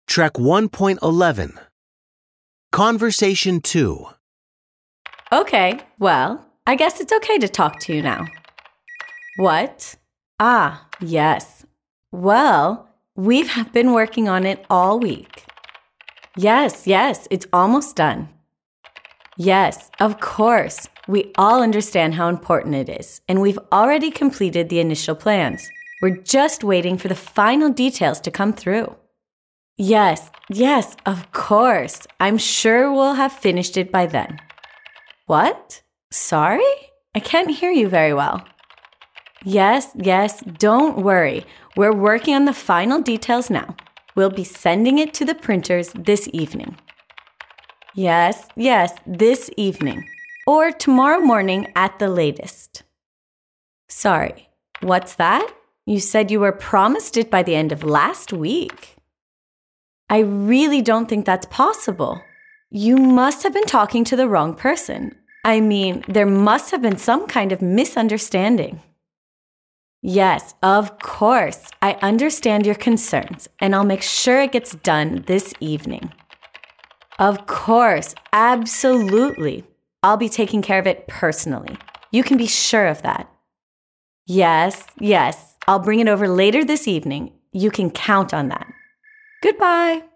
Track 1.11. Conversation 2. Okay, well, I guess it's okay to talk to you now. What? Ah, yes. Well, we've been working on it all week. Yes, it's almost done. Yes, of course. We all understand how important it is, and we've already completed the initial plans. We're just waiting for the final details to come through. Yes, of course. I'm sure we'll have finished it by then. What? Sorry? I can't hear you very well. Yes, don't worry. We're working on the final details now. We'll be sending it to the printers this evening. Yes, this evening. Or tomorrow morning at the latest. Sorry, what's that? You said you were promised it by the end of last week. I really don't think that's possible. You must have been talking to the wrong person. I mean, there must have been some kind of misunderstanding. Yes, of course. I understand your concerns, and I'll make sure it gets done this evening. Of course, absolutely. I'll be taking care of it personally. You can be sure of that. Yes, I'll bring it over later this evening. You can count on that. Goodbye.